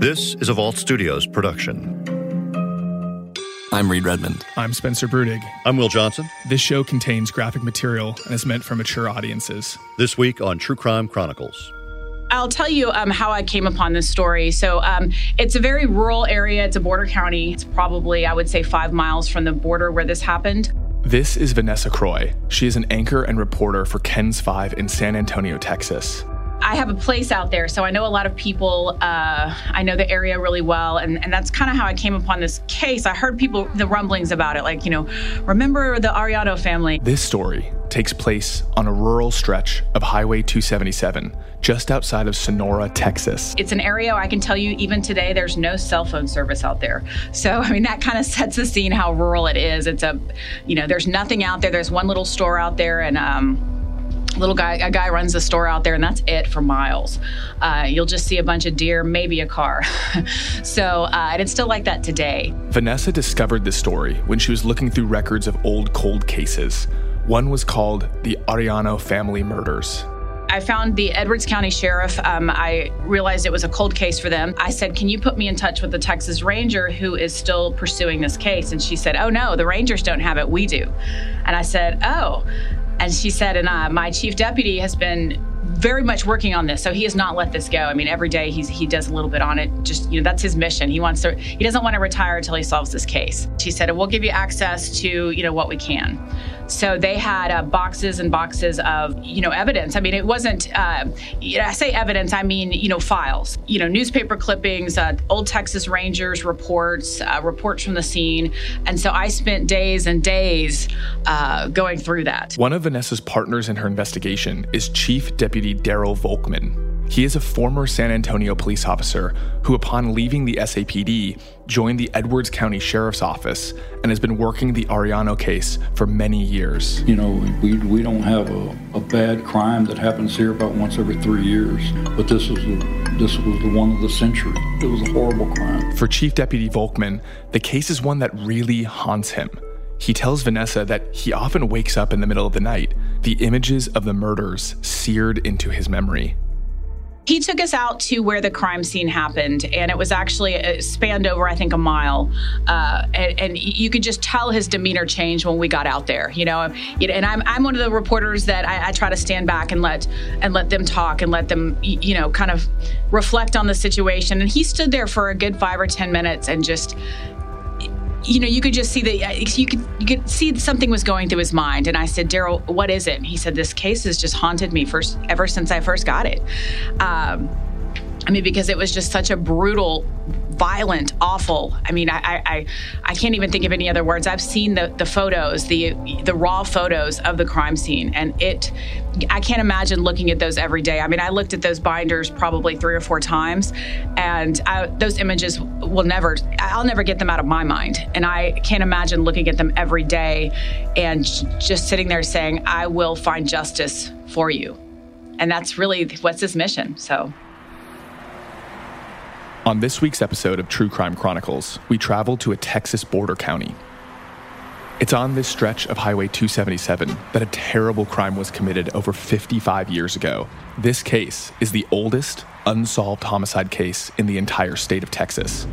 This is a Vault Studios production. I'm Reed Redmond. I'm Spencer Brudig. I'm Will Johnson. This show contains graphic material and is meant for mature audiences. This week on True Crime Chronicles. I'll tell you how I came upon this story. So it's a very rural area. It's a border county. It's probably, I would say, 5 miles from the border where this happened. This is Vanessa Croy. She is an anchor and reporter for KENS 5 in San Antonio, Texas. I have a place out there, so I know a lot of people. I know the area really well, and that's kind of how I came upon this case. I heard the rumblings about it, like, remember the Arellano family? This story takes place on a rural stretch of Highway 277, just outside of Sonora, Texas. It's an area, I can tell you, even today, there's no cell phone service out there. So, that kind of sets the scene how rural it is. It's there's nothing out there. There's one little store out there, and a guy runs the store out there, and that's it for miles. You'll just see a bunch of deer, maybe a car. So, and it's still like that today. Vanessa discovered this story when she was looking through records of old cold cases. One was called the Arellano family murders. I found the Edwards County Sheriff. I realized it was a cold case for them. I said, can you put me in touch with the Texas Ranger who is still pursuing this case? And she said, oh no, the Rangers don't have it, we do. And I said, oh. And she said, and my chief deputy has been very much working on this, so he has not let this go. Every day he does a little bit on it. Just, that's his mission. He doesn't want to retire until he solves this case. She said, we'll give you access to, what we can. So they had boxes and boxes of, evidence. It wasn't, I say evidence, files, newspaper clippings, old Texas Rangers reports from the scene. And so I spent days and days going through that. One of Vanessa's partners in her investigation is Chief Deputy Daryl Volkman. He is a former San Antonio police officer who, upon leaving the SAPD, joined the Edwards County Sheriff's Office and has been working the Arellano case for many years. We don't have a bad crime that happens here about once every 3 years, but this was the one of the century. It was a horrible crime. For Chief Deputy Volkman, the case is one that really haunts him. He tells Vanessa that he often wakes up in the middle of the night, the images of the murders seared into his memory. He took us out to where the crime scene happened, and it was actually spanned over, I think, a mile. And you could just tell his demeanor changed when we got out there, And I'm one of the reporters that I try to stand back and let them talk and let them, kind of reflect on the situation. And he stood there for a good 5 or 10 minutes and just, you could just see you could see something was going through his mind. And I said, Daryl, what is it? And he said, this case has just haunted me ever since I first got it. Because it was just such a brutal, violent, awful. I can't even think of any other words. I've seen the photos, the raw photos of the crime scene, and I can't imagine looking at those every day. I looked at those binders probably 3 or 4 times, and those images I'll never get them out of my mind. And I can't imagine looking at them every day and just sitting there saying, I will find justice for you. And that's really what's his mission, so. On this week's episode of True Crime Chronicles, we travel to a Texas border county. It's on this stretch of Highway 277 that a terrible crime was committed over 55 years ago. This case is the oldest unsolved homicide case in the entire state of Texas.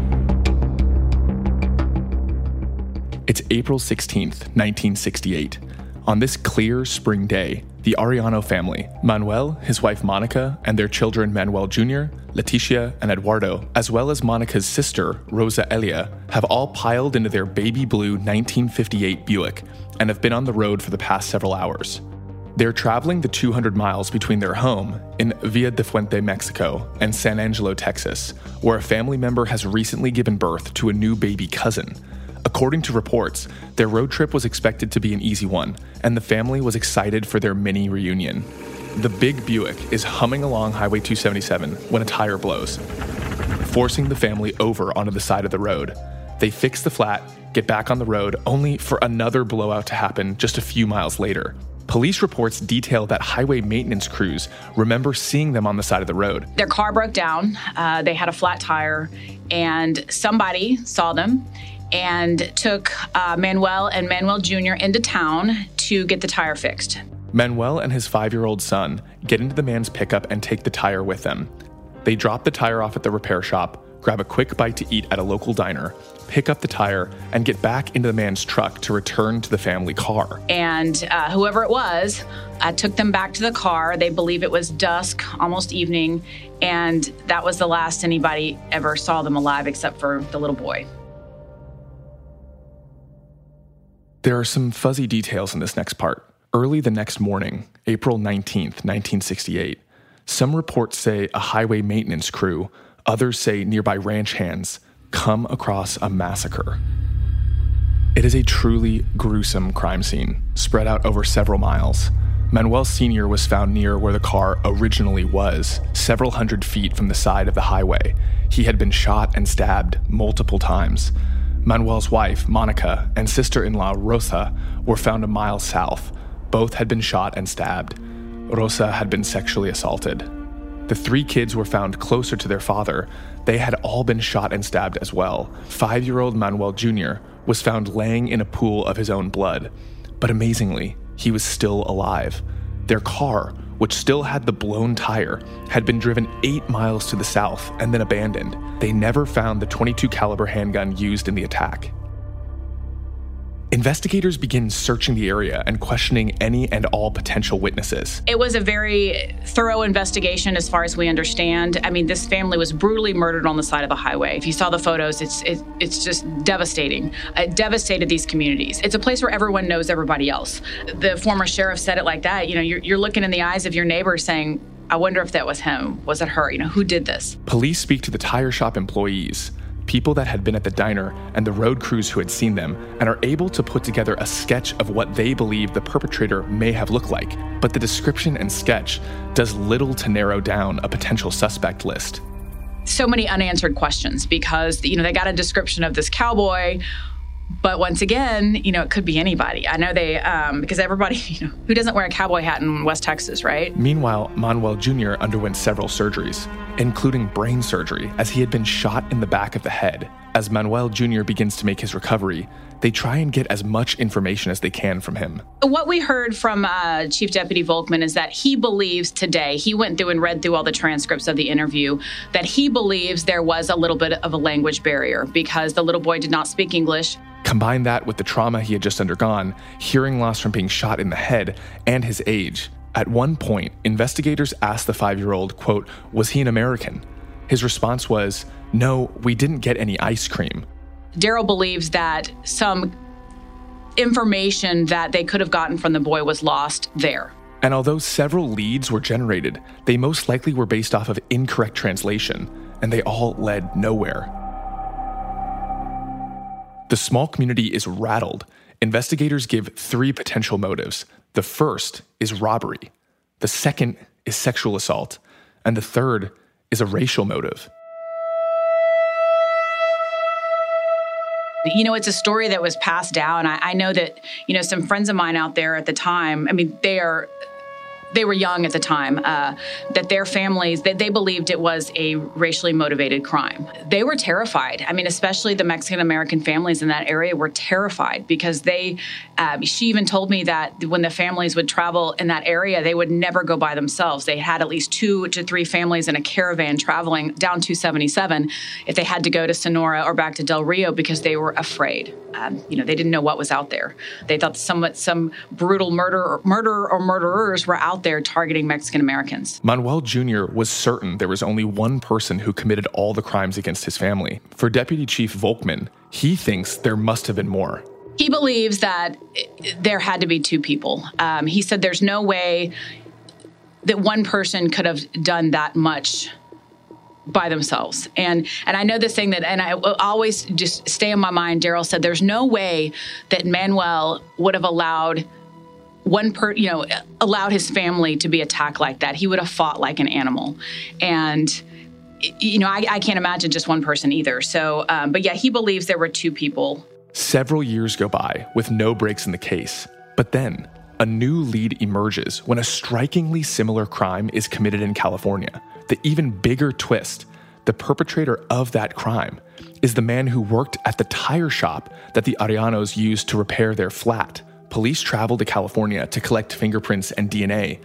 It's April 16th, 1968. On this clear spring day, the Arellano family, Manuel, his wife Monica, and their children Manuel Jr., Leticia, and Eduardo, as well as Monica's sister, Rosa Elia, have all piled into their baby blue 1958 Buick and have been on the road for the past several hours. They're traveling the 200 miles between their home in Villa de Fuente, Mexico, and San Angelo, Texas, where a family member has recently given birth to a new baby cousin. According to reports, their road trip was expected to be an easy one, and the family was excited for their mini reunion. The big Buick is humming along Highway 277 when a tire blows, forcing the family over onto the side of the road. They fix the flat, get back on the road, only for another blowout to happen just a few miles later. Police reports detail that highway maintenance crews remember seeing them on the side of the road. Their car broke down, they had a flat tire, and somebody saw them and took Manuel and Manuel Jr. into town to get the tire fixed. Manuel and his 5-year-old son get into the man's pickup and take the tire with them. They drop the tire off at the repair shop, grab a quick bite to eat at a local diner, pick up the tire, and get back into the man's truck to return to the family car. And whoever it was took them back to the car. They believe it was dusk, almost evening, and that was the last anybody ever saw them alive except for the little boy. There are some fuzzy details in this next part. Early the next morning, April 19th, 1968, some reports say a highway maintenance crew, others say nearby ranch hands, come across a massacre. It is a truly gruesome crime scene, spread out over several miles. Manuel Sr. was found near where the car originally was, several hundred feet from the side of the highway. He had been shot and stabbed multiple times. Manuel's wife, Monica, and sister-in-law, Rosa, were found a mile south. Both had been shot and stabbed. Rosa had been sexually assaulted. The 3 kids were found closer to their father. They had all been shot and stabbed as well. 5-year-old Manuel Jr. was found laying in a pool of his own blood. But amazingly, he was still alive. Their car, which still had the blown tire, had been driven 8 miles to the south and then abandoned. They never found the .22 caliber handgun used in the attack. Investigators begin searching the area and questioning any and all potential witnesses. It was a very thorough investigation as far as we understand. I mean, this family was brutally murdered on the side of the highway. If you saw the photos, it's just devastating. It devastated these communities. It's a place where everyone knows everybody else. The former sheriff said it like that. You know, you're looking in the eyes of your neighbor saying, I wonder if that was him. Was it her? You know, who did this? Police speak to the tire shop employees, people that had been at the diner, and the road crews who had seen them, and are able to put together a sketch of what they believe the perpetrator may have looked like. But the description and sketch does little to narrow down a potential suspect list. So many unanswered questions because, you know, they got a description of this cowboy, but once again, you know, it could be anybody. I know they, because everybody, you know, who doesn't wear a cowboy hat in West Texas, right? Meanwhile, Manuel Jr. underwent several surgeries, including brain surgery, as he had been shot in the back of the head. As Manuel Jr. begins to make his recovery, they try and get as much information as they can from him. What we heard from Chief Deputy Volkman is that he believes today, he went through and read through all the transcripts of the interview, that he believes there was a little bit of a language barrier because the little boy did not speak English. Combine that with the trauma he had just undergone, hearing loss from being shot in the head, and his age. At one point, investigators asked the 5-year-old, quote, was he an American? His response was, no, we didn't get any ice cream. Daryl believes that some information that they could have gotten from the boy was lost there. And although several leads were generated, they most likely were based off of incorrect translation, and they all led nowhere. The small community is rattled. Investigators give 3 potential motives. The first is robbery. The second is sexual assault. And the third is a racial motive. You know, it's a story that was passed down. I know that, you know, some friends of mine out there at the time, I mean, they were young at the time, that their families, they believed it was a racially motivated crime. They were terrified. I mean, especially the Mexican-American families in that area were terrified because she even told me that when the families would travel in that area, they would never go by themselves. They had at least 2 to 3 families in a caravan traveling down 277 if they had to go to Sonora or back to Del Rio because they were afraid. You know, they didn't know what was out there. They thought some brutal murder or murderers were out there targeting Mexican Americans. Manuel Jr. was certain there was only one person who committed all the crimes against his family. For Deputy Chief Volkman, he thinks there must have been more. He believes that there had to be 2 people. He said there's no way that one person could have done that much by themselves. And I know this thing that, and I always just stay in my mind, Daryl said, there's no way that Manuel would have allowed allowed his family to be attacked like that. He would have fought like an animal. And, you know, I can't imagine just one person either. So, but yeah, he believes there were 2 people. Several years go by with no breaks in the case. But then a new lead emerges when a strikingly similar crime is committed in California. The even bigger twist, the perpetrator of that crime is the man who worked at the tire shop that the Arellanos used to repair their flat. Police traveled to California to collect fingerprints and DNA,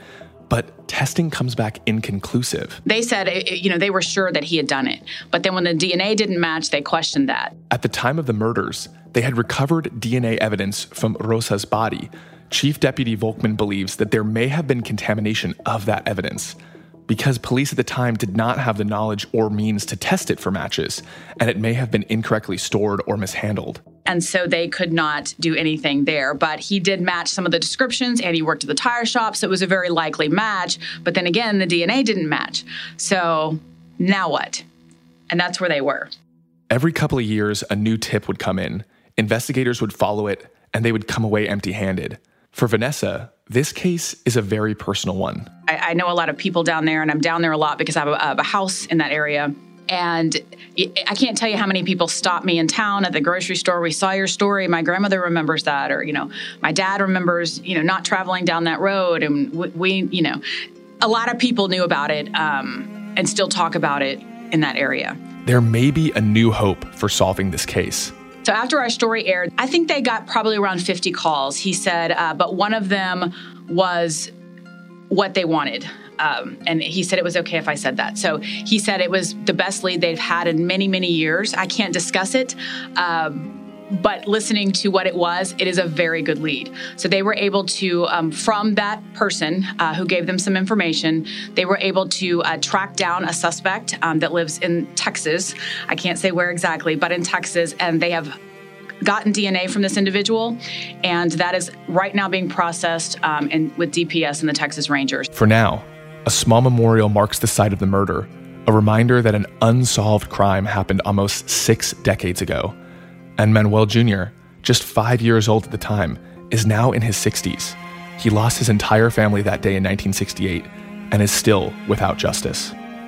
but testing comes back inconclusive. They said, they were sure that he had done it. But then when the DNA didn't match, they questioned that. At the time of the murders, they had recovered DNA evidence from Rosa's body. Chief Deputy Volkman believes that there may have been contamination of that evidence because police at the time did not have the knowledge or means to test it for matches, and it may have been incorrectly stored or mishandled. And so they could not do anything there. But he did match some of the descriptions, and he worked at the tire shop, so it was a very likely match. But then again, the DNA didn't match. So now what? And that's where they were. Every couple of years, a new tip would come in. Investigators would follow it, and they would come away empty-handed. For Vanessa, this case is a very personal one. I know a lot of people down there, and I'm down there a lot because I have a house in that area. And I can't tell you how many people stop me in town at the grocery store. We saw your story. My grandmother remembers that. Or, my dad remembers, not traveling down that road. And we a lot of people knew about it and still talk about it in that area. There may be a new hope for solving this case. So after our story aired, I think they got probably around 50 calls. He said, but one of them was what they wanted. And he said it was okay if I said that. So he said it was the best lead they've had in many, many years. I can't discuss it, but listening to what it is a very good lead. So they were able to, from that person who gave them some information, they were able to track down a suspect that lives in Texas. I can't say where exactly, but in Texas, and they have gotten DNA from this individual, and that is right now being processed with DPS and the Texas Rangers. For now, a small memorial marks the site of the murder, a reminder that an unsolved crime happened almost 6 decades ago. And Manuel Jr., just 5 years old at the time, is now in his 60s. He lost his entire family that day in 1968 and is still without justice.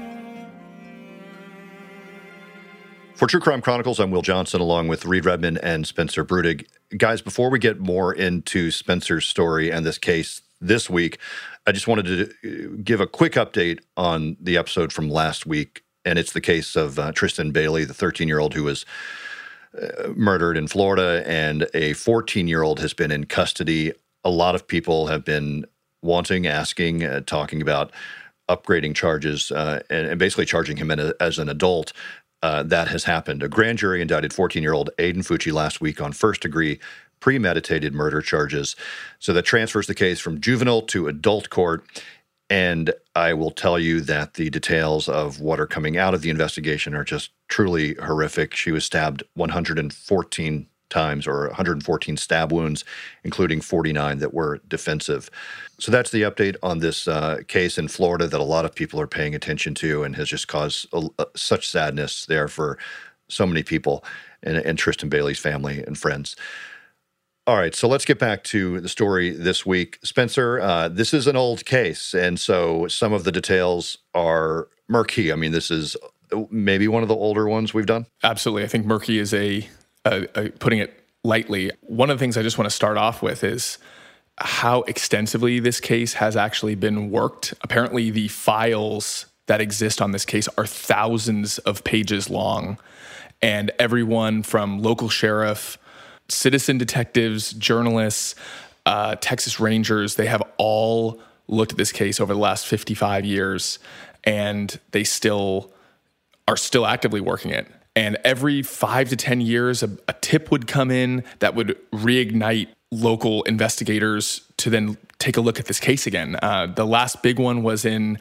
For True Crime Chronicles, I'm Will Johnson, along with Reed Redmond and Spencer Brudig. Guys, before we get more into Spencer's story and this case this week, I just wanted to give a quick update on the episode from last week, and it's the case of Tristan Bailey, the 13-year-old who was murdered in Florida, and a 14-year-old has been in custody. A lot of people have been asking, talking about upgrading charges and basically charging him as an adult. That has happened. A grand jury indicted 14-year-old Aiden Fucci last week on first-degree premeditated murder charges. So that transfers the case from juvenile to adult court. And I will tell you that the details of what are coming out of the investigation are just truly horrific. She was stabbed 114 times, or 114 stab wounds, including 49 that were defensive. So that's the update on this case in Florida that a lot of people are paying attention to and has just caused such sadness there for so many people and Tristan Bailey's family and friends. All right, so let's get back to the story this week. Spencer, this is an old case, and so some of the details are murky. I mean, this is maybe one of the older ones we've done. Absolutely. I think murky is putting it lightly. One of the things I just want to start off with is how extensively this case has actually been worked. Apparently, the files that exist on this case are thousands of pages long, and everyone from local sheriff, citizen detectives, journalists, Texas Rangers, they have all looked at this case over the last 55 years, and they are still actively working it. And every 5 to 10 years, a tip would come in that would reignite local investigators to then take a look at this case again. The last big one was in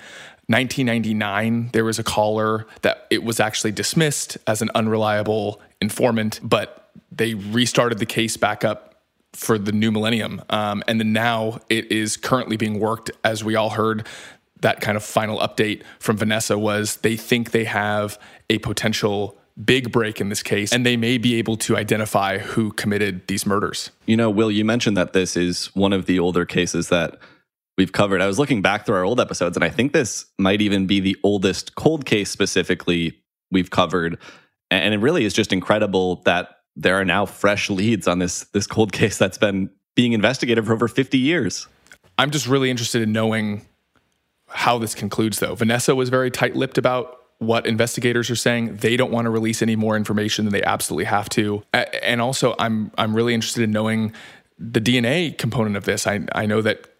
1999. There was a caller that it was actually dismissed as an unreliable informant, but they restarted the case back up for the new millennium. And then now it is currently being worked. As we all heard, that kind of final update from Vanessa was they think they have a potential big break in this case, and they may be able to identify who committed these murders. You know, Will, you mentioned that this is one of the older cases that we've covered. I was looking back through our old episodes, and I think this might even be the oldest cold case specifically we've covered. And it really is just incredible that there are now fresh leads on this cold case that's been being investigated for over 50 years. I'm just really interested in knowing how this concludes, though. Vanessa was very tight-lipped about what investigators are saying. They don't want to release any more information than they absolutely have to. And also, I'm really interested in knowing the DNA component of this. I know that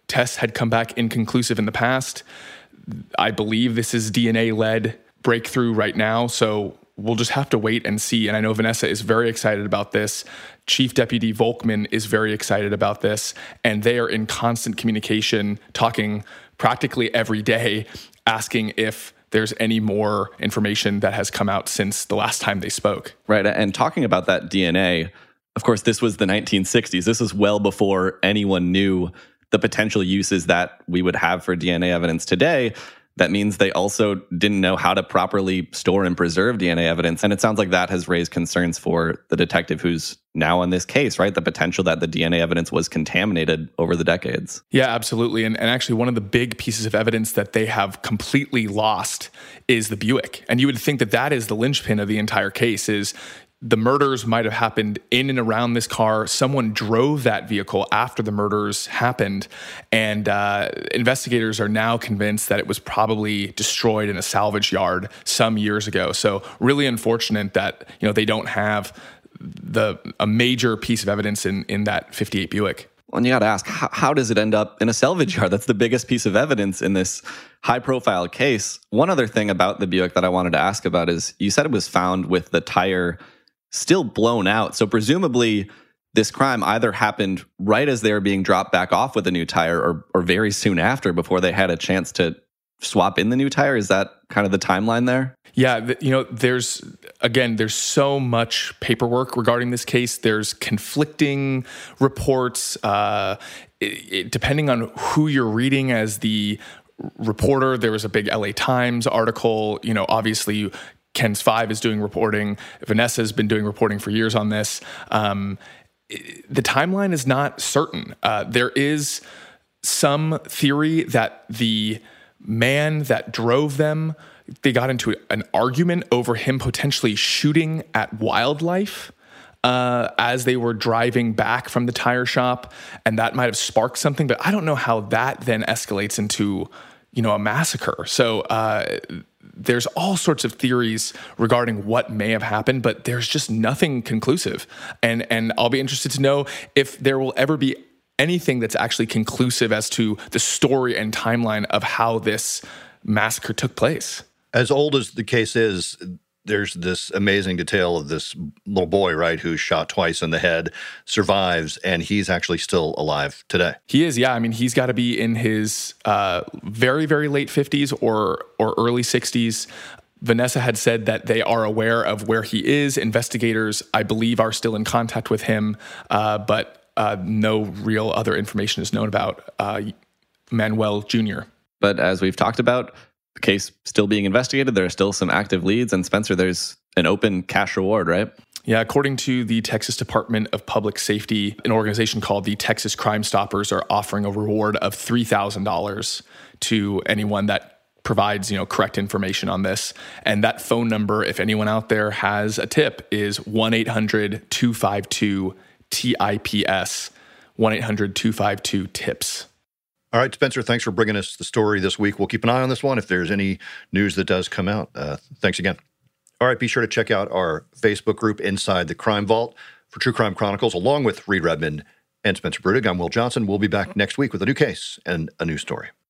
tests had come back inconclusive in the past. I believe this is DNA-led breakthrough right now, so we'll just have to wait and see. And I know Vanessa is very excited about this. Chief Deputy Volkman is very excited about this, and they are in constant communication, talking practically every day, asking if there's any more information that has come out since the last time they spoke. Right, and talking about that DNA, of course, this was the 1960s. This is well before anyone knew the potential uses that we would have for DNA evidence today. That means they also didn't know how to properly store and preserve DNA evidence. And it sounds like that has raised concerns for the detective who's now on this case, right? The potential that the DNA evidence was contaminated over the decades. Yeah, absolutely. And actually, one of the big pieces of evidence that they have completely lost is the Buick. And you would think that that is the linchpin of the entire case, is the murders might have happened in and around this car. Someone drove that vehicle after the murders happened. And investigators are now convinced that it was probably destroyed in a salvage yard some years ago. So really unfortunate that, they don't have a major piece of evidence in that 58 Buick. Well, and you got to ask, how does it end up in a salvage yard? That's the biggest piece of evidence in this high-profile case. One other thing about the Buick that I wanted to ask about is you said it was found with the tire still blown out. So presumably this crime either happened right as they were being dropped back off with a new tire or very soon after, before they had a chance to swap in the new tire. Is that kind of the timeline there? Yeah, there's so much paperwork regarding this case. There's conflicting reports. Depending on who you're reading as the reporter, there was a big LA Times article. Obviously, KENS 5 is doing reporting. Vanessa's been doing reporting for years on this. The timeline is not certain. There is some theory that the man that drove them, they got into an argument over him potentially shooting at wildlife as they were driving back from the tire shop, and that might have sparked something. But I don't know how that then escalates into, a massacre. So there's all sorts of theories regarding what may have happened, but there's just nothing conclusive. And I'll be interested to know if there will ever be anything that's actually conclusive as to the story and timeline of how this massacre took place. As old as the case is, there's this amazing detail of this little boy, right, who's shot twice in the head, survives, and he's actually still alive today. He is, yeah. I mean, he's got to be in his very, very late 50s or early 60s. Vanessa had said that they are aware of where he is. Investigators, I believe, are still in contact with him, but no real other information is known about Manuel Jr. But as we've talked about, the case still being investigated, there are still some active leads. And Spencer, there's an open cash reward, right? Yeah, according to the Texas Department of Public Safety, an organization called the Texas Crime Stoppers are offering a reward of $3,000 to anyone that provides, correct information on this. And that phone number, if anyone out there has a tip, is 1-800-252-TIPS, 1-800-252-TIPS. All right, Spencer, thanks for bringing us the story this week. We'll keep an eye on this one if there's any news that does come out. Thanks again. All right, be sure to check out our Facebook group, Inside the Crime Vault, for True Crime Chronicles, along with Reed Redmond and Spencer Brudig. I'm Will Johnson. We'll be back next week with a new case and a new story.